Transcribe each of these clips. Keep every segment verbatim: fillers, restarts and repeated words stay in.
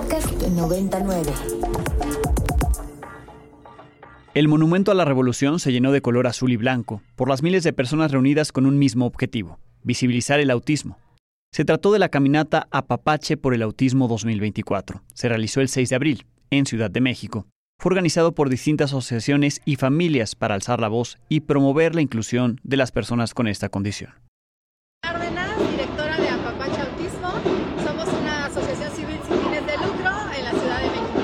Podcast noventa y nueve. El Monumento a la Revolución se llenó de color azul y blanco por las miles de personas reunidas con un mismo objetivo: visibilizar el autismo. Se trató de la caminata Apapache por el Autismo dos mil veinticuatro. Se realizó el seis de abril, en Ciudad de México. Fue organizado por distintas asociaciones y familias para alzar la voz y promover la inclusión de las personas con esta condición. Cárdenas, directora de Apapache Autismo. Somos una asociación civil sin fines de lucro en la Ciudad de México.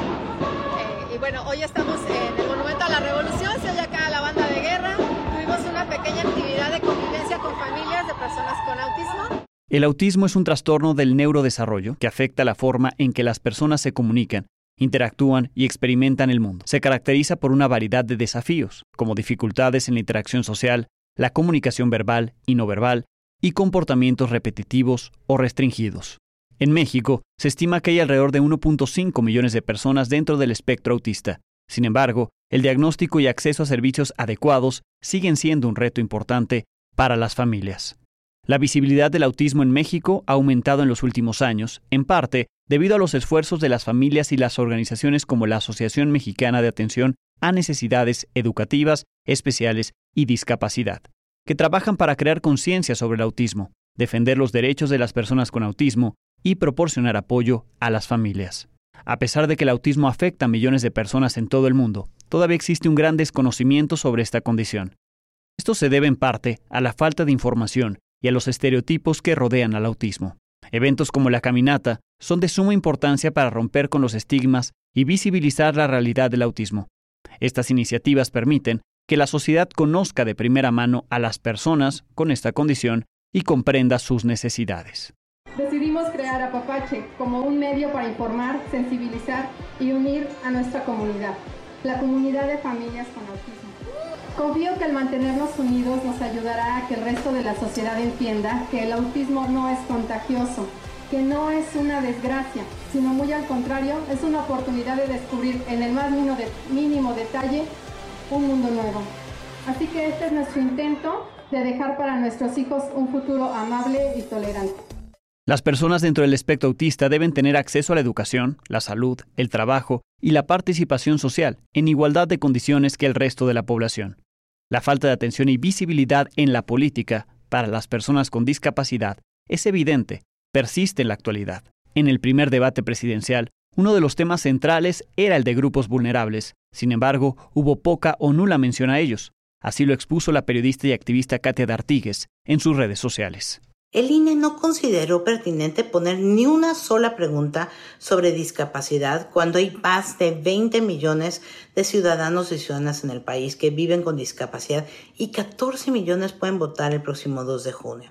Eh, y bueno, hoy estamos en el Monumento a la Revolución, se oye acá la banda de guerra. Tuvimos una pequeña actividad de convivencia con familias de personas con autismo. El autismo es un trastorno del neurodesarrollo que afecta la forma en que las personas se comunican, interactúan y experimentan el mundo. Se caracteriza por una variedad de desafíos, como dificultades en la interacción social, la comunicación verbal y no verbal, y comportamientos repetitivos o restringidos. En México, se estima que hay alrededor de uno punto cinco millones de personas dentro del espectro autista. Sin embargo, el diagnóstico y acceso a servicios adecuados siguen siendo un reto importante para las familias. La visibilidad del autismo en México ha aumentado en los últimos años, en parte debido a los esfuerzos de las familias y las organizaciones como la Asociación Mexicana de Atención a Necesidades Educativas Especiales y Discapacidad, que trabajan para crear conciencia sobre el autismo, defender los derechos de las personas con autismo y proporcionar apoyo a las familias. A pesar de que el autismo afecta a millones de personas en todo el mundo, todavía existe un gran desconocimiento sobre esta condición. Esto se debe en parte a la falta de información y a los estereotipos que rodean al autismo. Eventos como la caminata son de suma importancia para romper con los estigmas y visibilizar la realidad del autismo. Estas iniciativas permiten que la sociedad conozca de primera mano a las personas con esta condición y comprenda sus necesidades. Decidimos crear Apapache como un medio para informar, sensibilizar y unir a nuestra comunidad, la comunidad de familias con autismo. Confío que al mantenernos unidos nos ayudará a que el resto de la sociedad entienda que el autismo no es contagioso, que no es una desgracia, sino muy al contrario, es una oportunidad de descubrir en el más mínimo, de, mínimo detalle un mundo nuevo. Así que este es nuestro intento de dejar para nuestros hijos un futuro amable y tolerante. Las personas dentro del espectro autista deben tener acceso a la educación, la salud, el trabajo y la participación social en igualdad de condiciones que el resto de la población. La falta de atención y visibilidad en la política para las personas con discapacidad es evidente, persiste en la actualidad. En el primer debate presidencial, uno de los temas centrales era el de grupos vulnerables. Sin embargo, hubo poca o nula mención a ellos. Así lo expuso la periodista y activista Katia D'Artigues en sus redes sociales. El I N E no consideró pertinente poner ni una sola pregunta sobre discapacidad cuando hay más de veinte millones de ciudadanos y ciudadanas en el país que viven con discapacidad y catorce millones pueden votar el próximo dos de junio.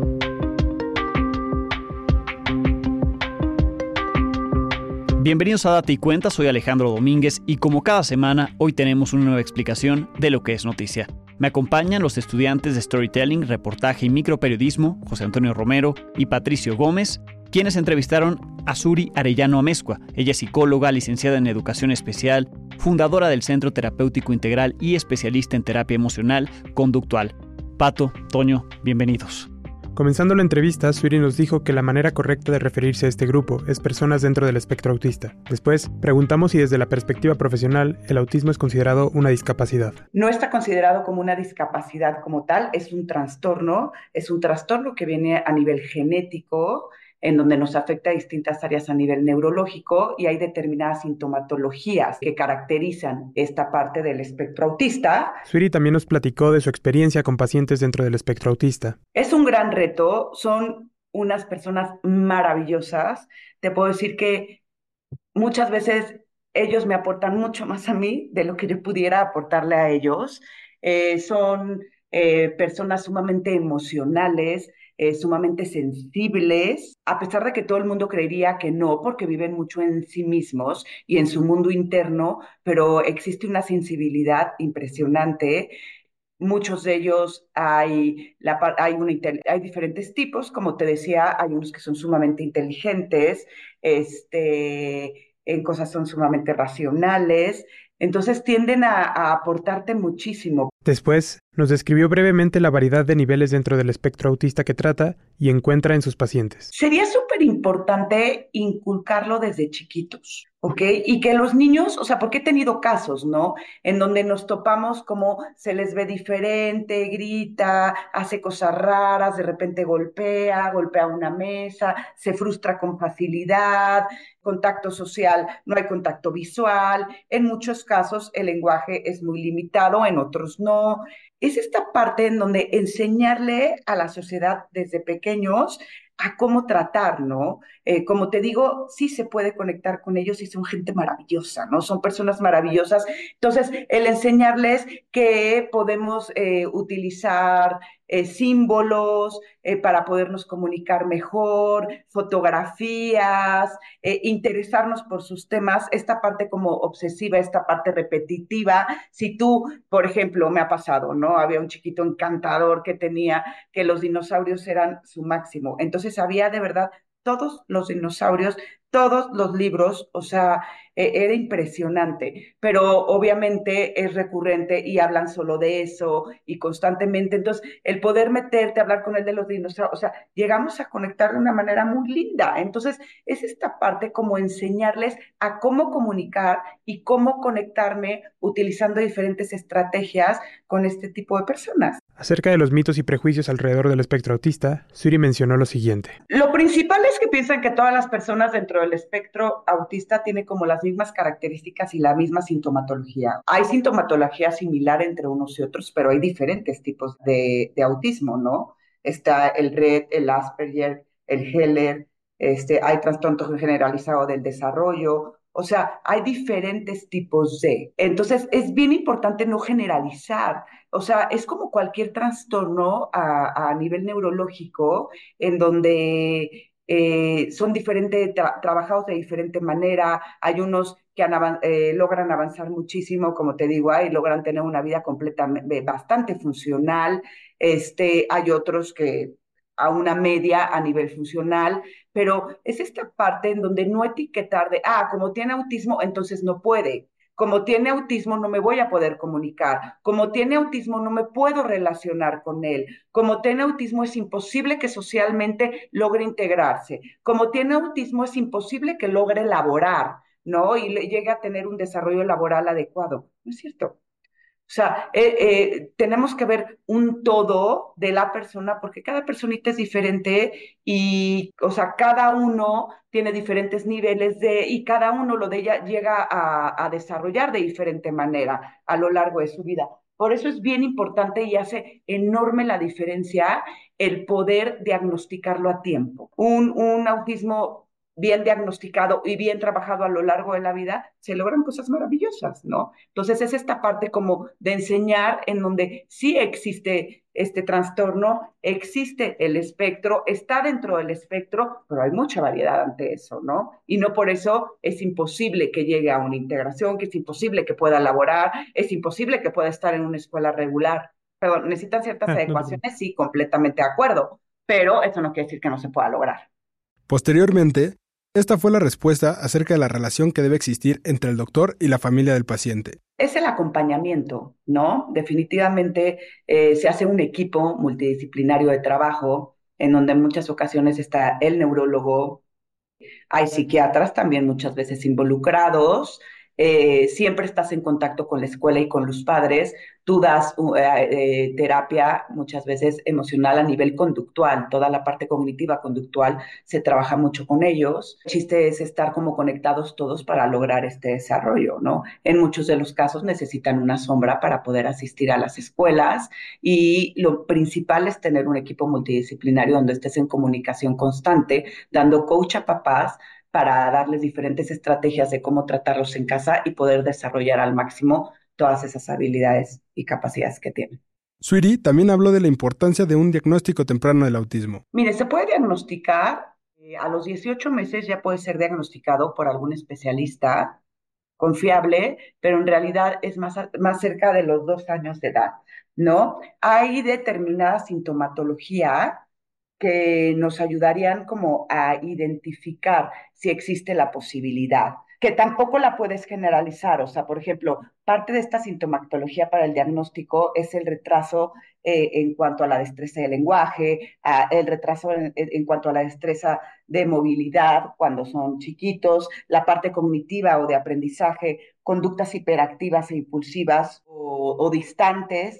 Bienvenidos a Date y Cuenta, soy Alejandro Domínguez y como cada semana, hoy tenemos una nueva explicación de lo que es noticia. Me acompañan los estudiantes de Storytelling, Reportaje y Microperiodismo, José Antonio Romero y Patricio Gómez, quienes entrevistaron a Suri Arellano Amezcua. Ella es psicóloga, licenciada en Educación Especial, fundadora del Centro Terapéutico Integral y especialista en terapia emocional conductual. Pato, Toño, bienvenidos. Comenzando la entrevista, Suri nos dijo que la manera correcta de referirse a este grupo es personas dentro del espectro autista. Después, preguntamos si desde la perspectiva profesional el autismo es considerado una discapacidad. No está considerado como una discapacidad como tal, es un trastorno, es un trastorno que viene a nivel genético, en donde nos afecta a distintas áreas a nivel neurológico y hay determinadas sintomatologías que caracterizan esta parte del espectro autista. Suri también nos platicó de su experiencia con pacientes dentro del espectro autista. Es un gran reto, son unas personas maravillosas. Te puedo decir que muchas veces ellos me aportan mucho más a mí de lo que yo pudiera aportarle a ellos. Eh, son eh, personas sumamente emocionales, Eh, sumamente sensibles, a pesar de que todo el mundo creería que no, porque viven mucho en sí mismos y en su mundo interno, pero existe una sensibilidad impresionante. Muchos de ellos hay, la, hay, una, hay diferentes tipos, como te decía, hay unos que son sumamente inteligentes, este, en cosas son sumamente racionales, entonces tienden a, a aportarte muchísimo. Después, Nos describió brevemente la variedad de niveles dentro del espectro autista que trata y encuentra en sus pacientes. Sería súper importante inculcarlo desde chiquitos, ¿ok? Y que los niños, o sea, porque he tenido casos, ¿no? En donde nos topamos como se les ve diferente, grita, hace cosas raras, de repente golpea, golpea una mesa, se frustra con facilidad, contacto social, no hay contacto visual, en muchos casos el lenguaje es muy limitado, en otros no. Es esta parte en donde enseñarle a la sociedad desde pequeños a cómo tratar, ¿no? Eh, como te digo, sí se puede conectar con ellos y son gente maravillosa, ¿no? Son personas maravillosas. Entonces, el enseñarles que podemos eh, utilizar eh, símbolos eh, para podernos comunicar mejor, fotografías, eh, interesarnos por sus temas, esta parte como obsesiva, esta parte repetitiva. Si tú, por ejemplo, me ha pasado, ¿no? Había un chiquito encantador que tenía que los dinosaurios eran su máximo. Entonces había de verdad todos los dinosaurios, todos los libros, o sea, eh, era impresionante, pero obviamente es recurrente y hablan solo de eso y constantemente. Entonces, el poder meterte, hablar con él de los dinosaurios, o sea, llegamos a conectar de una manera muy linda. Entonces, es esta parte como enseñarles a cómo comunicar y cómo conectarme utilizando diferentes estrategias con este tipo de personas. Acerca de los mitos y prejuicios alrededor del espectro autista, Suri mencionó lo siguiente. Lo principal es que piensan que todas las personas dentro del espectro autista tienen como las mismas características y la misma sintomatología. Hay sintomatología similar entre unos y otros, pero hay diferentes tipos de, de autismo, ¿no? Está el Rett, el Asperger, el Heller, este, hay trastorno generalizado del desarrollo. O sea, hay diferentes tipos de. Entonces, es bien importante no generalizar. O sea, es como cualquier trastorno a, a nivel neurológico en donde eh, son diferentes, tra trabajados de diferente manera. Hay unos que han, eh, logran avanzar muchísimo, como te digo, y logran tener una vida completamente, bastante funcional. Este, hay otros que a una media a nivel funcional, pero es esta parte en donde no etiquetar de, ah, como tiene autismo, entonces no puede. Como tiene autismo, no me voy a poder comunicar. Como tiene autismo, no me puedo relacionar con él. Como tiene autismo, es imposible que socialmente logre integrarse. Como tiene autismo, es imposible que logre laborar, ¿no? Y le llegue a tener un desarrollo laboral adecuado. No es cierto. O sea, eh, eh, tenemos que ver un todo de la persona porque cada personita es diferente y, o sea, cada uno tiene diferentes niveles de, y cada uno lo de ella llega a, a desarrollar de diferente manera a lo largo de su vida. Por eso es bien importante y hace enorme la diferencia el poder diagnosticarlo a tiempo. Un, un autismo bien diagnosticado y bien trabajado a lo largo de la vida, se logran cosas maravillosas, ¿no? Entonces es esta parte como de enseñar en donde sí existe este trastorno, existe el espectro, está dentro del espectro, pero hay mucha variedad ante eso, ¿no? Y no por eso es imposible que llegue a una integración, que es imposible que pueda laborar, es imposible que pueda estar en una escuela regular. Perdón, necesitan ciertas Ah, no te adecuaciones, preocupes. sí, completamente de acuerdo, pero eso no quiere decir que no se pueda lograr. Posteriormente, esta fue la respuesta acerca de la relación que debe existir entre el doctor y la familia del paciente. Es el acompañamiento, ¿no? Definitivamente eh, se hace un equipo multidisciplinario de trabajo en donde en muchas ocasiones está el neurólogo, hay psiquiatras también muchas veces involucrados, eh, siempre estás en contacto con la escuela y con los padres, tú das uh, eh, terapia muchas veces emocional a nivel conductual, toda la parte cognitiva conductual se trabaja mucho con ellos. El chiste es estar como conectados todos para lograr este desarrollo, ¿no? En muchos de los casos necesitan una sombra para poder asistir a las escuelas y lo principal es tener un equipo multidisciplinario donde estés en comunicación constante, dando coach a papás para darles diferentes estrategias de cómo tratarlos en casa y poder desarrollar al máximo todas esas habilidades y capacidades que tienen. Sweetie también habló de la importancia de un diagnóstico temprano del autismo. Mire, se puede diagnosticar, eh, a los dieciocho meses ya puede ser diagnosticado por algún especialista confiable, pero en realidad es más, más cerca de los dos años de edad, ¿no? Hay determinada sintomatología que nos ayudarían como a identificar si existe la posibilidad. que tampoco la puedes generalizar. O sea, por ejemplo, parte de esta sintomatología para el diagnóstico es el retraso eh, en cuanto a la destreza de lenguaje, a, el retraso en, en cuanto a la destreza de movilidad cuando son chiquitos, la parte cognitiva o de aprendizaje, conductas hiperactivas e impulsivas o, o distantes.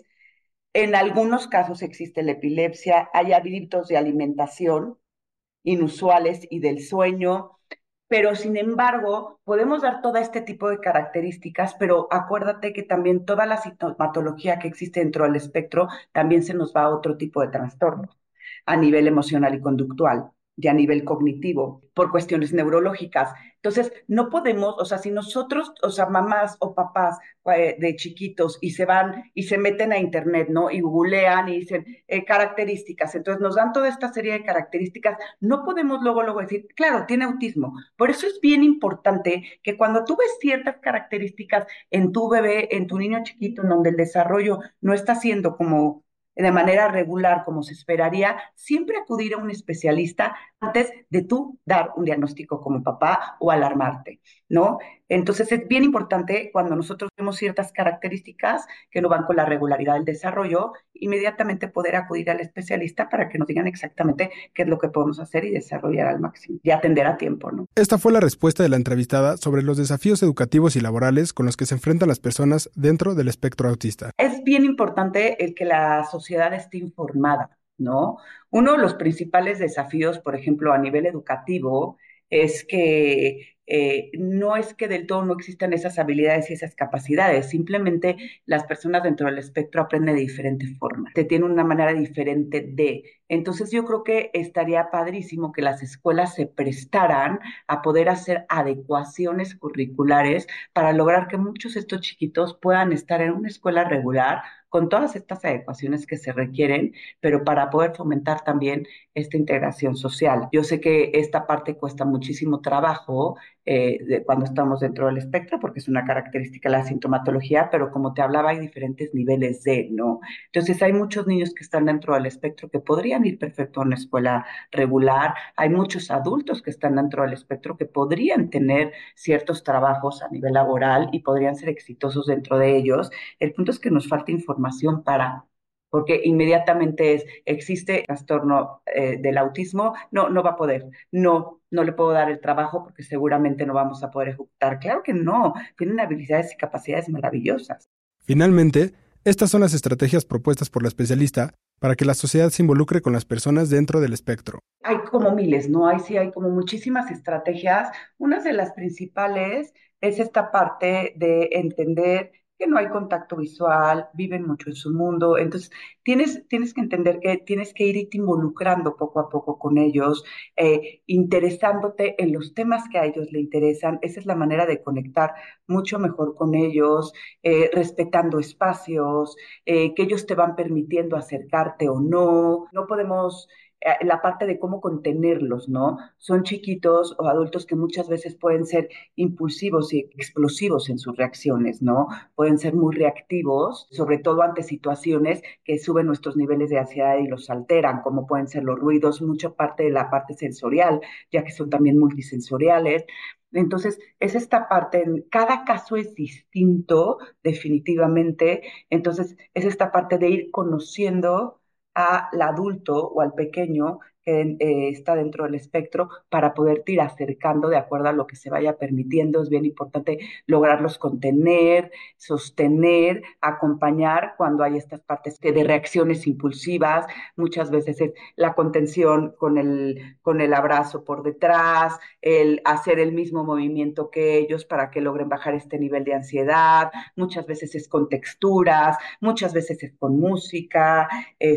En algunos casos existe la epilepsia, hay hábitos de alimentación inusuales y del sueño, pero sin embargo, podemos dar todo este tipo de características, pero acuérdate que también toda la sintomatología que existe dentro del espectro también se nos va a otro tipo de trastornos a nivel emocional y conductual y a nivel cognitivo por cuestiones neurológicas. Entonces, no podemos, o sea, si nosotros, o sea, mamás o papás eh, de chiquitos y se van y se meten a internet, ¿no? Y googlean y dicen eh, características, entonces nos dan toda esta serie de características, no podemos luego, luego decir, claro, tiene autismo. Por eso es bien importante que cuando tú ves ciertas características en tu bebé, en tu niño chiquito, en donde el desarrollo no está siendo como de manera regular como se esperaría, siempre acudir a un especialista antes de tú dar un diagnóstico como papá o alarmarte, ¿no? Entonces es bien importante cuando nosotros vemos ciertas características que no van con la regularidad del desarrollo, inmediatamente poder acudir al especialista para que nos digan exactamente qué es lo que podemos hacer y desarrollar al máximo y atender a tiempo, ¿no? Esta fue la respuesta de la entrevistada sobre los desafíos educativos y laborales con los que se enfrentan las personas dentro del espectro autista. Es bien importante el que la sociedad esté informada, ¿no? Uno de los principales desafíos, por ejemplo, a nivel educativo, es que eh, no es que del todo no existan esas habilidades y esas capacidades, simplemente las personas dentro del espectro aprenden de diferente forma, te tienen una manera diferente de. Entonces yo creo que estaría padrísimo que las escuelas se prestaran a poder hacer adecuaciones curriculares para lograr que muchos de estos chiquitos puedan estar en una escuela regular con todas estas adecuaciones que se requieren, pero para poder fomentar también esta integración social. Yo sé que esta parte cuesta muchísimo trabajo eh, de cuando estamos dentro del espectro, porque es una característica de la sintomatología, pero como te hablaba, hay diferentes niveles de, ¿no? Entonces hay muchos niños que están dentro del espectro que podrían ir perfecto a una escuela regular, hay muchos adultos que están dentro del espectro que podrían tener ciertos trabajos a nivel laboral y podrían ser exitosos dentro de ellos. El punto es que nos falta información para, porque inmediatamente es, existe trastorno eh, del autismo, no, no va a poder, no, no le puedo dar el trabajo porque seguramente no vamos a poder ejecutar. Claro que no, tienen habilidades y capacidades maravillosas. Finalmente, estas son las estrategias propuestas por la especialista para que la sociedad se involucre con las personas dentro del espectro. Hay como miles, ¿no? Hay sí, hay como muchísimas estrategias. Una de las principales es esta parte de entender que no hay contacto visual, viven mucho en su mundo, entonces tienes, tienes que entender que tienes que irte involucrando poco a poco con ellos, eh, interesándote en los temas que a ellos le interesan, esa es la manera de conectar mucho mejor con ellos, eh, respetando espacios, eh, que ellos te van permitiendo acercarte o no, no podemos la parte de cómo contenerlos, ¿no? Son chiquitos o adultos que muchas veces pueden ser impulsivos y explosivos en sus reacciones, ¿no? Pueden ser muy reactivos, sobre todo ante situaciones que suben nuestros niveles de ansiedad y los alteran, como pueden ser los ruidos, mucha parte de la parte sensorial, ya que son también multisensoriales. Entonces, es esta parte, cada caso es distinto, definitivamente. Entonces, es esta parte de ir conociendo al adulto o al pequeño que eh, está dentro del espectro para poderte ir acercando de acuerdo a lo que se vaya permitiendo. Es bien importante lograrlos contener, sostener, acompañar cuando hay estas partes de reacciones impulsivas. Muchas veces es la contención con el, con el abrazo por detrás, el hacer el mismo movimiento que ellos para que logren bajar este nivel de ansiedad. Muchas veces es con texturas, muchas veces es con música,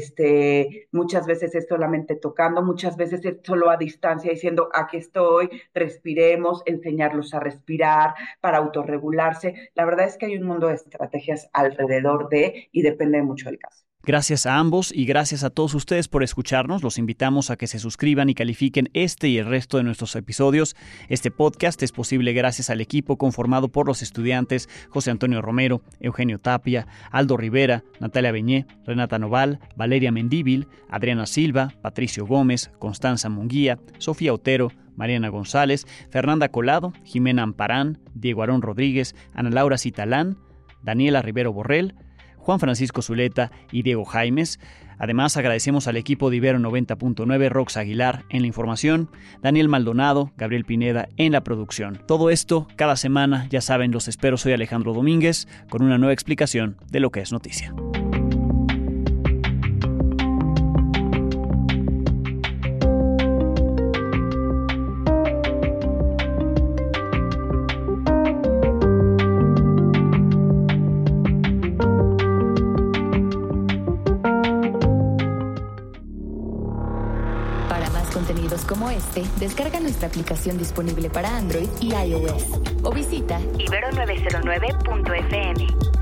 este, muchas veces es solamente tocando, muchas veces es solo a distancia diciendo aquí estoy, respiremos, enseñarlos a respirar para autorregularse. La verdad es que hay un mundo de estrategias alrededor de y depende mucho del caso. Gracias a ambos y gracias a todos ustedes por escucharnos. Los invitamos a que se suscriban y califiquen este y el resto de nuestros episodios. Este podcast es posible gracias al equipo conformado por los estudiantes José Antonio Romero, Eugenio Tapia, Aldo Rivera, Natalia Beñé, Renata Noval, Valeria Mendíbil, Adriana Silva, Patricio Gómez, Constanza Munguía, Sofía Otero, Mariana González, Fernanda Colado, Jimena Amparán, Diego Aarón Rodríguez, Ana Laura Citalán, Daniela Rivero Borrell, Juan Francisco Zuleta y Diego Jaimes. Además, agradecemos al equipo de Ibero noventa punto nueve, Rox Aguilar en la información, Daniel Maldonado, Gabriel Pineda en la producción. Todo esto cada semana, ya saben, los espero. Soy Alejandro Domínguez con una nueva explicación de lo que es noticia. Como este, descarga nuestra aplicación disponible para Android y iOS o visita ibero novecientos nueve punto efe eme.